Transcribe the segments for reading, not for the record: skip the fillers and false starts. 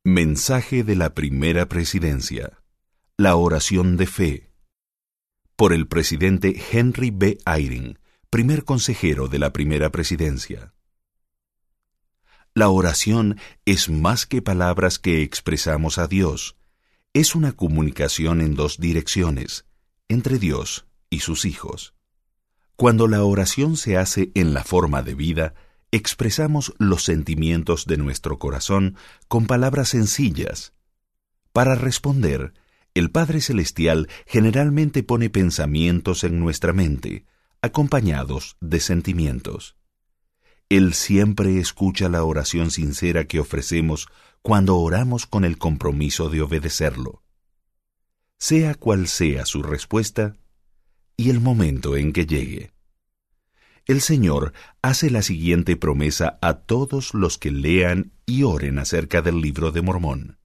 Mensaje de la Primera Presidencia. La oración de fe. Por el presidente Henry B. Eyring, primer consejero de la Primera Presidencia. La oración es más que palabras que expresamos a Dios. Es una comunicación en dos direcciones, entre Dios y sus hijos. Cuando la oración se hace en la forma de vida, expresamos los sentimientos de nuestro corazón con palabras sencillas. Para responder, el Padre Celestial generalmente pone pensamientos en nuestra mente, acompañados de sentimientos. Él siempre escucha la oración sincera que ofrecemos cuando oramos con el compromiso de obedecerlo. Sea cual sea su respuesta y el momento en que llegue. El Señor hace la siguiente promesa a todos los que lean y oren acerca del Libro de Mormón.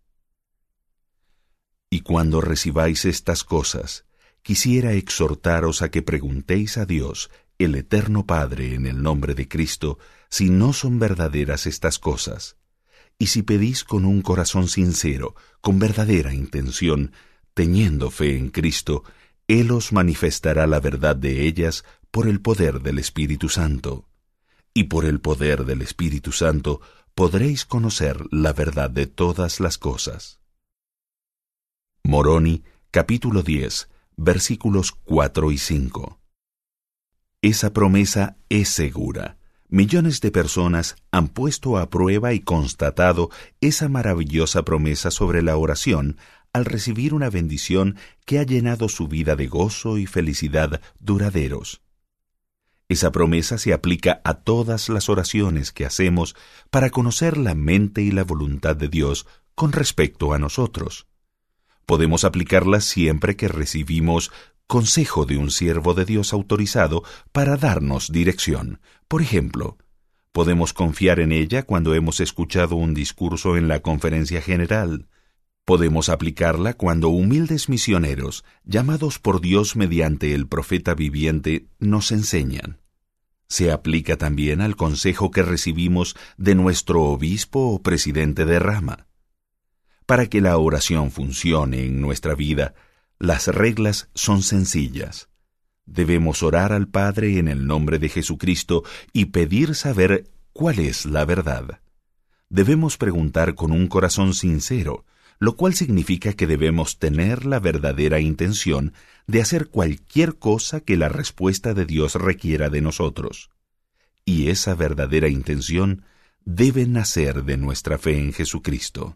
Y cuando recibáis estas cosas, quisiera exhortaros a que preguntéis a Dios, el Eterno Padre, en el nombre de Cristo, si no son verdaderas estas cosas. Y si pedís con un corazón sincero, con verdadera intención, teniendo fe en Cristo, Él os manifestará la verdad de ellas por el poder del Espíritu Santo. Y por el poder del Espíritu Santo podréis conocer la verdad de todas las cosas. Moroni, capítulo 10, versículos 4 y 5. Esa promesa es segura. Millones de personas han puesto a prueba y constatado esa maravillosa promesa sobre la oración al recibir una bendición que ha llenado su vida de gozo y felicidad duraderos. Esa promesa se aplica a todas las oraciones que hacemos para conocer la mente y la voluntad de Dios con respecto a nosotros. Podemos aplicarla siempre que recibimos consejo de un siervo de Dios autorizado para darnos dirección. Por ejemplo, podemos confiar en ella cuando hemos escuchado un discurso en la conferencia general. Podemos aplicarla cuando humildes misioneros, llamados por Dios mediante el profeta viviente, nos enseñan. Se aplica también al consejo que recibimos de nuestro obispo o presidente de rama. Para que la oración funcione en nuestra vida, las reglas son sencillas. Debemos orar al Padre en el nombre de Jesucristo y pedir saber cuál es la verdad. Debemos preguntar con un corazón sincero, lo cual significa que debemos tener la verdadera intención de hacer cualquier cosa que la respuesta de Dios requiera de nosotros. Y esa verdadera intención debe nacer de nuestra fe en Jesucristo.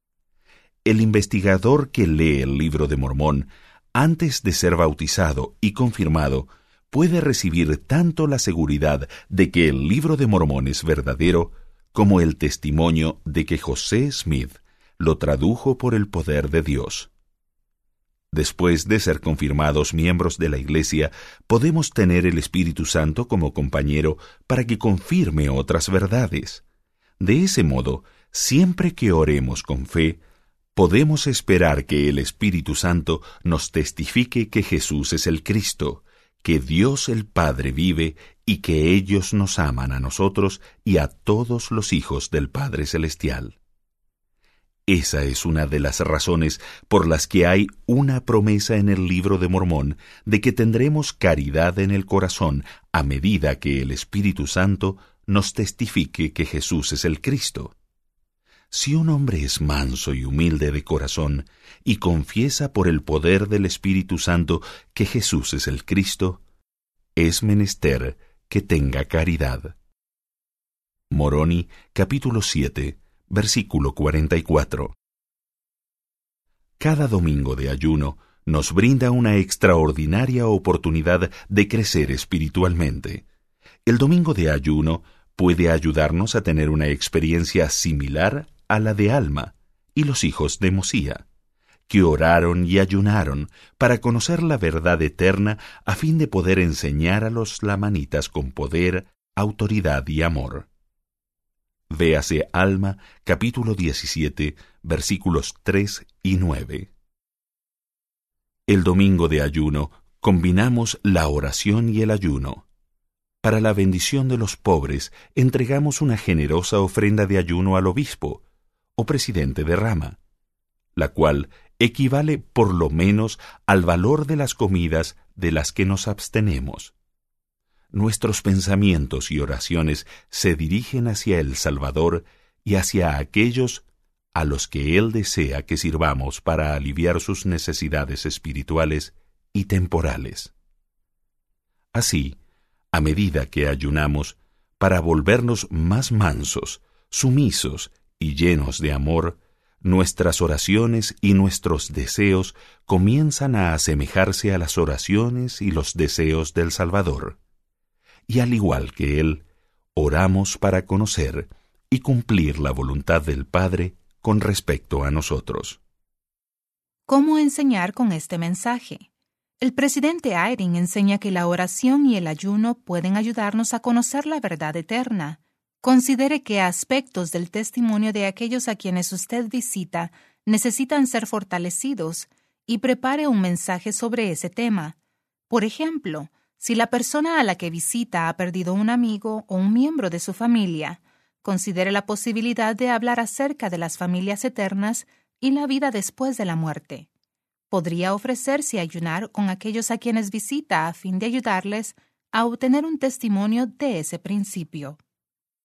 El investigador que lee el Libro de Mormón, antes de ser bautizado y confirmado, puede recibir tanto la seguridad de que el Libro de Mormón es verdadero, como el testimonio de que José Smith lo tradujo por el poder de Dios. Después de ser confirmados miembros de la Iglesia, podemos tener el Espíritu Santo como compañero para que confirme otras verdades. De ese modo, siempre que oremos con fe, podemos esperar que el Espíritu Santo nos testifique que Jesús es el Cristo, que Dios el Padre vive y que ellos nos aman a nosotros y a todos los hijos del Padre Celestial. Esa es una de las razones por las que hay una promesa en el Libro de Mormón de que tendremos caridad en el corazón a medida que el Espíritu Santo nos testifique que Jesús es el Cristo. Si un hombre es manso y humilde de corazón y confiesa por el poder del Espíritu Santo que Jesús es el Cristo, es menester que tenga caridad. Moroni, capítulo 7, versículo 44. Cada domingo de ayuno nos brinda una extraordinaria oportunidad de crecer espiritualmente. El domingo de ayuno puede ayudarnos a tener una experiencia similar a la de Alma y los hijos de Mosía, que oraron y ayunaron para conocer la verdad eterna a fin de poder enseñar a los lamanitas con poder, autoridad y amor. Véase Alma, capítulo 17, versículos 3 y 9. El domingo de ayuno combinamos la oración y el ayuno. Para la bendición de los pobres, entregamos una generosa ofrenda de ayuno al obispo, o presidente de rama, la cual equivale por lo menos al valor de las comidas de las que nos abstenemos. Nuestros pensamientos y oraciones se dirigen hacia el Salvador y hacia aquellos a los que Él desea que sirvamos para aliviar sus necesidades espirituales y temporales. Así, a medida que ayunamos, para volvernos más mansos, sumisos y llenos de amor, nuestras oraciones y nuestros deseos comienzan a asemejarse a las oraciones y los deseos del Salvador. Y al igual que Él, oramos para conocer y cumplir la voluntad del Padre con respecto a nosotros. ¿Cómo enseñar con este mensaje? El presidente Eyring enseña que la oración y el ayuno pueden ayudarnos a conocer la verdad eterna. Considere qué aspectos del testimonio de aquellos a quienes usted visita necesitan ser fortalecidos y prepare un mensaje sobre ese tema. Por ejemplo, si la persona a la que visita ha perdido un amigo o un miembro de su familia, considere la posibilidad de hablar acerca de las familias eternas y la vida después de la muerte. Podría ofrecerse a ayunar con aquellos a quienes visita a fin de ayudarles a obtener un testimonio de ese principio.